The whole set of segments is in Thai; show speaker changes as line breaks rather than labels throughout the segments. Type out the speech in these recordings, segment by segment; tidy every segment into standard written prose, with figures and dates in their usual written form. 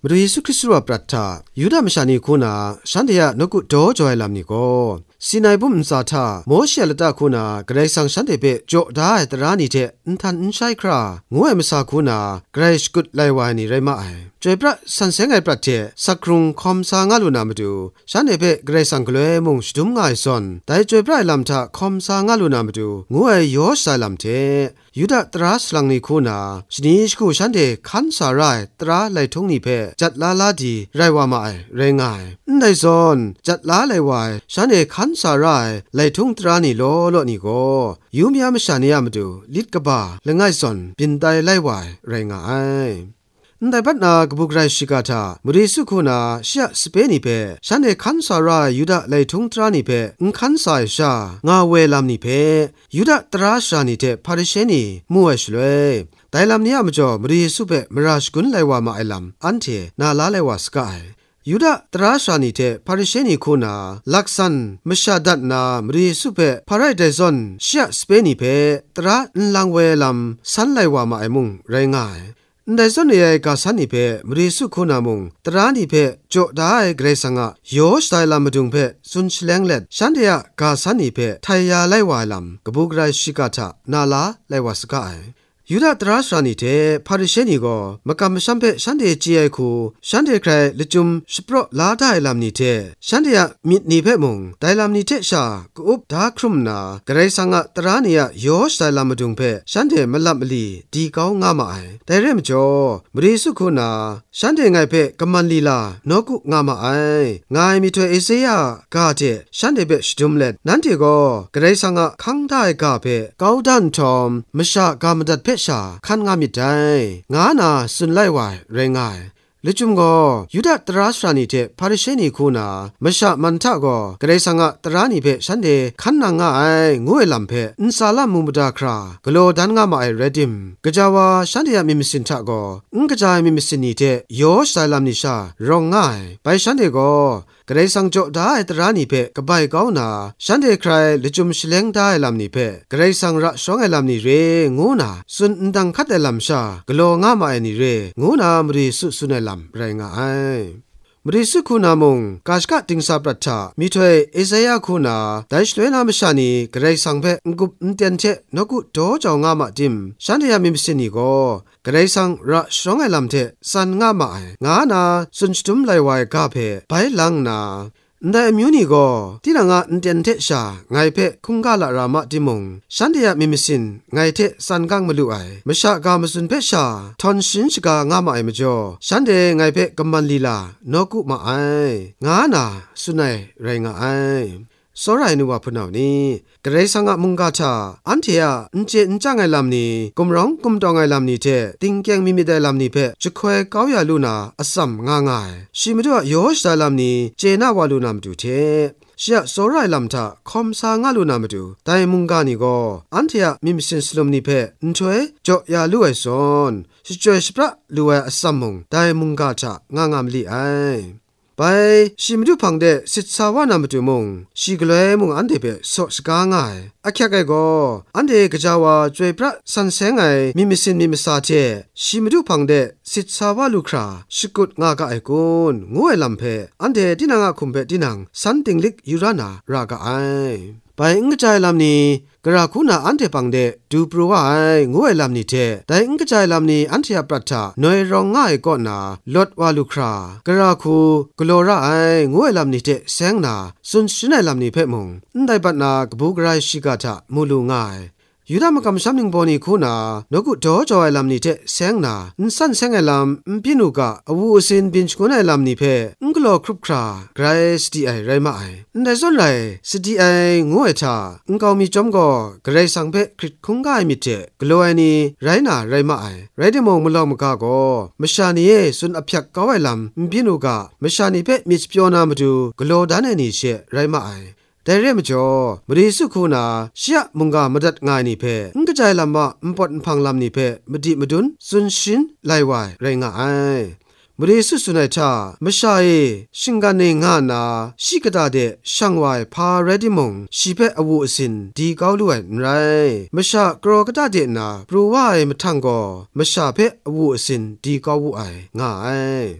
มรุเยซูคริสต์ว่าปรัตถายูดามชานีคูนาฉันเดียนกุดอจอยลำนี้ก็สินายบุมซาธาโมเชลตาคูนากระไรสังฉันเดเปโจได้ตรานีเทนทันใช่ครางูเอมสาคูนากระไรสกุดไลวานีไรมาไอจอยพระสันเสงไอประเทสักครุงคอมสางาลุนามาดูฉันเดเปกระไรสังกลวยมุงสตุมง่ายสนแต่จอยพระลำทาคอมสางาลุนามาดูงูเอโยสายลำเทยูดาตราสลังนีคูนาชนิชคูฉันเดขันสาไรตราไลทงนีเพจัดลาลาดีไรวามาไอไรง่ายในซอนจัดลาไลวายฉันเดขันสาไรไลทุงตรานี่โลนี่ก็ยูมียามชานียามดูลิดกบ้าและง่ายสนบินไดไลวายไรง่ายแต่ปัจนากบุกไรชิกาตามุริสุคูนาเชียสเปนิเพฉันเดขันสารายูดาไลทุงตรานิเพขันสายชางาเวลามนิเพยูดาตราชานิเทพาริเชนีมัวชลวยแต่ลำนี้มจ่อมุริสุเปมราชกุนไลวามาไอลำอันเทนาลาไลวาสกายยูดาตราชานิเทพาริเชนีคูนาลักษันมชาดัตนามริสุเปพาไรเดซอนเชียสเปนิเพตราลังเวลำสันไลวามาไอมุงไรง่ายในส่วนใหญ่กาสันนิเพมริสุคุนามุงตรานิเพโจได้เกรซังะโยสไตลามดุงเพสุนชเลงเล็ดฉันเดียกาสันนิเพไทยาไลวาลำกบุกไรชิกาตานาลาไลวาสกายยูดาตราสรานิเทพาริเชนีก็มกำชัมเพฉันเดจีไอคูฉันเดใครลิจุมสปรลาได้ลำนิเทฉันเดียมิดนิเพมุงไดลำนิเทชากุบดาครุมนาเกรซังะตรานียโยสไตลามดุงเพฉันเดมลับมลีดีเก้างามาไอแต่เริ่มจ่อมริสุคุนาฉันเดไงเพกำมันลีลานกุงามาไองายมิถวยเอเซียกาเจฉันเดเบสดุมเล็ดนั่นที่ก็เกรซังะคังได้กาเพเก้าดันทอมมชากามดัดเพชาขันงามิดได้งานาสุนไลวายเรงายลิจุมก็ยูดาตราสรานิเทพาริเชนีคูนามชามันทะก็เกรซังะตรานิเพฉันเดขันนางไองูเอลัมเพอินซาลามุมดาครากโลดันงามาไอเรดิมกะจาวาฉันเดยมิมิสินทะก็กะจายมิมิสินีเทโยสไซลัมนิชารองง่ายไปฉันเดก็เกรซังโจได้ตรานิเพกะไบก้าวนาฉันเดใครลิจุมชเลงได้ลำนิเพเกรซังระสองไอลำนิเรงูนาสุนดังคัดไอลำชากโลงามาไอนิเรงูนามริสุนไอลำไรงายมริสุคูนามงกาชกะติงซาปรัชชามิถวยเอเซยาคูนาไดชลวยนามชานีเกรซังเพงุบเตียนเทนกุโตจองามาจิมฉันเดยมิมสินีก็เกรซังระสองไอลำเทสันงามาไองานาสุนสตุมไลวายกาเพไปลังนาแต่มิวนิโกที่นังอันเตียนเทชาไงเพคุงกาลารามาดิมงฉันเดียมิมิสินไงเทสันกังมลุไอมชากามสุนเพชาทอนชินชกางามาไอมจ่อฉันเดไงเพกัมมันลีลานกุมาไองานาสุนัยไรงาไอสรายนัวพนาวนี้เกรซังะมุงกาชาอันเทียนเจนจังไอลำนี้กุมร้องกุมตองไอลำนี้เทติงเกียงมิมิได้ลำนี้เพจะควยก้าวยาลูนาอสัมง่ายชิมด้วยโยชได้ลำนี้เจน่าวาลูนามดูเทเชียสรายลำทาคอมสางาลูนามดูแต่มุงกานี่ก็อันเทียมิมิสินสลมนี้เพนช่วยจอยาลูไอซอนสิจวยสประลูไออสัมมงแต่มุงกาชางามลีไอไปชิมดูพังเดสิทธาวานามตุมงชิกเลยมงอันเดเปสอสกางายอาแค่ไกก็อันเดกะจาวาจวยพระสันเสงไอมิมิสินมิมิสาเจชิมดูพังเดสิทธาวาลูคราชิกุดงากะไอกุนงูไอลำเพอันเดดินางคุมเพดินังสันติงลิกยูรานารากะไอไปงกะจายลำนี้กระคูนาอันเทปังเดดูปรัวไองวยลำนี้เทแต่งกระจายลำนี้อันเทียปรัชาหน่วยรองง่ายก็นาลดวาลุครากระคูกลัวระไองวยลำนี้เทแสงนาสุนชินัยลำนี้เพ่มงได้ปัดนากบุกไรชิกาตะมูลูง่ายยูดามกำชัมนิงบอนีคูนานกุดอจอยลำนี้เทแสงนาสันแสงไอลำพินุกะอวูสินบินชกุนไอลำนี้เพกลัวครุบคราไกรสตีไอไรมาไอได้ส่วนไรสตีไองวยชากาวมีจอมก็ไกรสังเพคริตคงกายมิเจกลัวไอนี่ไรนาไรมาไอไรเดมงมลองมกาก็มชานีเอสุนอภักกาวไอลำพินุกะมชานีเพมิสเปียวนามาดูกลัวดานไอนี่เชไรมาไอแต่เรื่องมจ่อมริสุคูนาเชียมุงกามาดัดง่ายนี่เพงกระจายลำบะมปดพังลำนี่เพมดิมดุนสุนชินไลวายไรงายมริสุสุนัยชามชาเอชิงกันเนงานาชิกระดาเดช่างวายพาเรดิมงชีเพอวูสินดีก้าวด้วยไรมชากรอกระดาเดนาปรูวายมทังก็มชาเพอวูสินดีก้าวไอง่าย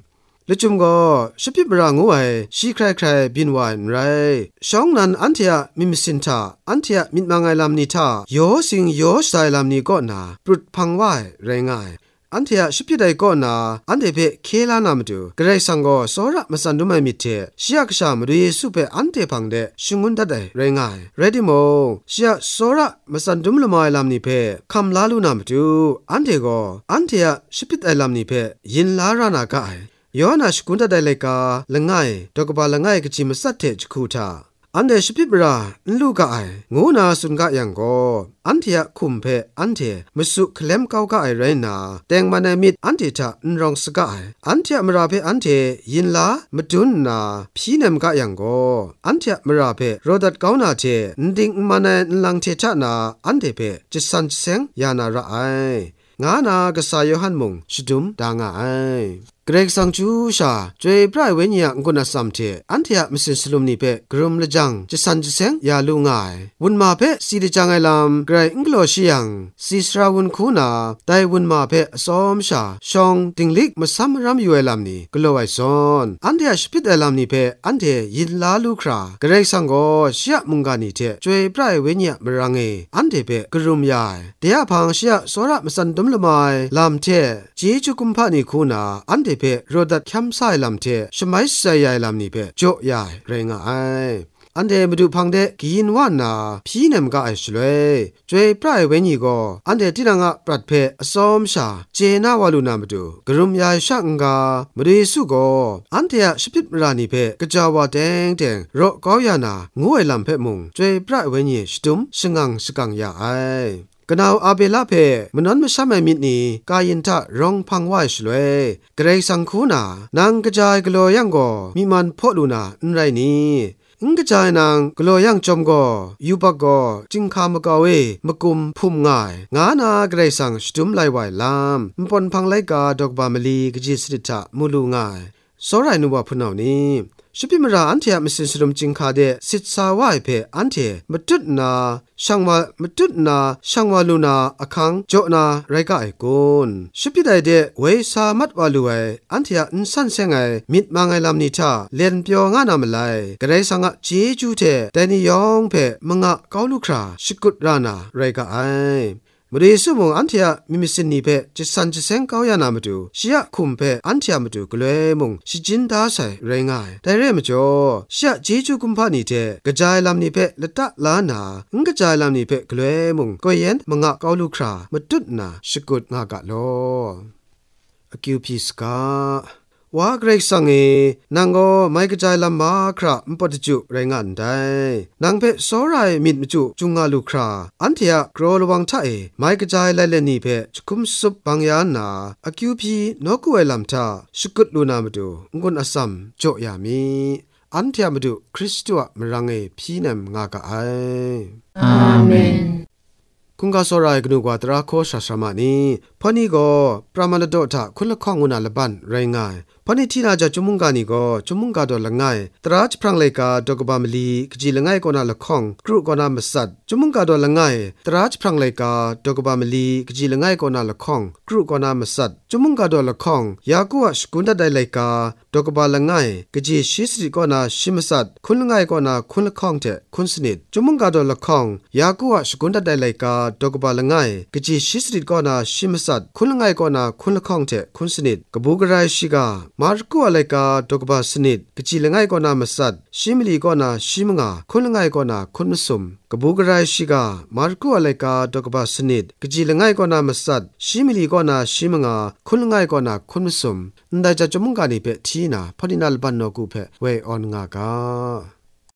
ละจุมก็ชิบปิบรางวยชีใครๆบินวายไรช่องนั้นอันเทียมิมสินทาอันเทียมิดมังไงลำนี้ท่าโยสิงโยสไตลำนี้ก็นาปรุดพังวายไรงายอันเทียชิบปิได้ก็นาอันเดเปเคลานามดูกระไรสังก็สระมาสันดุไม่มิเทเชียกชามดูเยซูเปอันเทพังเดชุงุนดัดไรงายเรดิโมเชียสระมาสันดุมละมายลำนี้เปคำลาลูนามดูอันเทก็อันเทียชิบปิได้ลำนี้เปยินลารานากายย้อนอาชกุนดัดไลกาละง่ายดอกบาละง่ายกจิมสัตเทจคูทาอันเดชิบปิบราลูกไองูนาสุนกะยังก็อันเทียคุมเพอันเทมสุเคลมเก้ากะไอไรนาแตงมันมิดอันเททะนรองสกะไออันเทียมราเพอันเทยินลามดุนนาพีเนมกะยังก็อันเทียมราเพโรดัดกาวนาเทนดิงมันลังเททะนาอันเทเพจิสันเซงยานาระไองานากษายหันมุงชุดุมดางไอเกรกสังจูชาจวยพระเวญญากุณสัมเทอันเทียมิสินสลุมนีเปกรุมละจังจะสันจะเซงยาลุงายวุนมาเปสีดจังไอลำไกรอิงโกลชียังสีสราวุนคูนาไดวุนมาเปสอมชาชองติงลิกมาซัมรำอยู่ไอลำนี้กลัวไอซอนอันเทียสปิดไอลำนี้เปอันเทยินลาลูคราเกรกสังโกเชียมุงกานีเทจวยพระเวญญามรังเออันเทเปกรุมยายเดียพังเชียสระมาสันดุมละไมลำเทจีจุกุมพานีคูนาอันเทเปโรดัดคำไซลำเทชไมไซยายลำนี้เปโจยายเรงไออันเดมาดูพังเดกินว่านาพี่เนมก็ไอชเลยจวยพระเวญีก็อันเดที่นังปรัดเพอสอมชาเจนาวาลูนามาดูกรุมยายชังกามาดูสุก็อันเดียสปิดรานีเพกจาวาแดงแดงรอก้อยานางวยลำเพมุงจวยพระเวญีสตุมสงังยาไอกนาวอาเบลาเพมนนไม่ใช่ไม่มิดนี้กายินทะร้องพังไหวสเลยเกรซังคูนานางกระจายกลัวยังก็มีมันพ่อลูนาไรนี้กระจายนางกลัวยังจอมก็ยูปะก็จิงคามกาเวมกุมพุ่มง่ายงานากระสังสตุมไลไหวลามมปนพังไลกาดอกบามลีกจิสริตะมูลูง่ายสอไรนุบะพนาวนี้ชิบิมราอันเทียมิสินสรุมจิงคาเดสิทสาวายเพอันเทมตุดนาช่างวาลูนาอคังโจนาไรกะไอกุนชิบิไดเดเวสามัดวาลูไออันเทียอินสันเซงไอมิดมังไอลำนิทาเลียนเปียวงานามไลกระไรสังะเจจูเทแต่นิยองเพมังะกาวลูคราชิกุดรานาไรกะไอมเรซุมงอันเทียมิมิสินนีเพจิสันจิเซงก้าวยานามาดูเชียคุมเพอันเทียมาดูกเลมงชิจินดาใส่ไรงายแต่เรมจ่อเชียเจจูกุมพานีเทกระจายลำนีเพละตะลานากระจายลำนีเพกเลมงก็เย็นมงะก้าวลูครามาตุดนาสกุดงากะโลอคิวพิสกาวาเกรกสังเอนางก็ไม่กระจายลำมาคราไม่ปฏิจุไรงานได้นางเพสอไรมิดมจุจุงาลูคราอันเทียกรอระวังท่าไม่กระจายไลเลนีเพจุคุมสุบบางยานาอคิวพีนกุเอลำท่าสกุดลูนามาดูงุนอสัมโจยามีอันเทียมาดูคริสตัวมรังพี่นำงากะไออาเมนคุงกาสรายกนูกว่าตราโคชาสมานีพอนี่ก็ปรามาลโดทะคุณละข้องอุนาละบันไรงายพอนี่ที่นาจะจุมุงกานี่ก็จุมุงกาดอละง่ายตราจพรังเลกาดอกบามลีกจีละง่ายก็นาละข้องกรุก็นามัสัดจุมุงกาดอละง่ายตราจพรังเลกาดอกบามลีกจีละง่ายก็นาละข้องกรุก็นามัสัดจุมุงกาดอละข้องยากูวะสกุนดะไดเลกาดอกบาละง่ายกจีชิสริก็นาชิมสัดคุณละง่ายก็นาคุณละข้องเทคุณสนิดจุมุงกาดอละข้องยากูวะสกุนดะไดเลกาดอกบาละง่ายกจีชิสริก็นาชิมสัดคุณละง่ายก็นาคุณละข้องเทคุณสนิดกบูกไรชิกามาร์กูอะไรกาดอกบาสนิดกจีละง่ายก็นามัสัดชิมลีก็นาชิมงาคุณละง่ายก็นาคุณมสุมกบูกไรชิกามาร์กูอะไรกาดอกบาสนิดกจีละง่ายก็นามัสัดชิมลีก็นาชิมงาคุณละง่ายก็นาคุณมสุมนั่นได้จะจมุงกานี่เปทีนาพอดินาลบันโนกูเปเวออนงากา